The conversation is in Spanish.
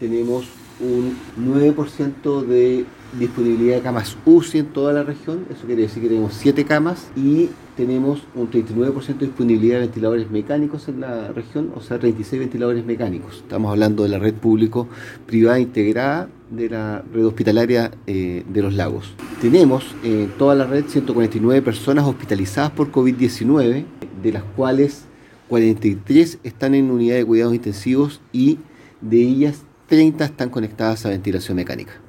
tenemos un 9% de disponibilidad de camas UCI en toda la región. Eso quiere decir que tenemos 7 camas y tenemos un 39% de disponibilidad de ventiladores mecánicos en la región, o sea, 36 ventiladores mecánicos. Estamos hablando de la red público-privada integrada de la red hospitalaria de Los Lagos. Tenemos en toda la red 149 personas hospitalizadas por COVID-19, de las cuales 43 están en unidad de cuidados intensivos y de ellas 30 están conectadas a ventilación mecánica.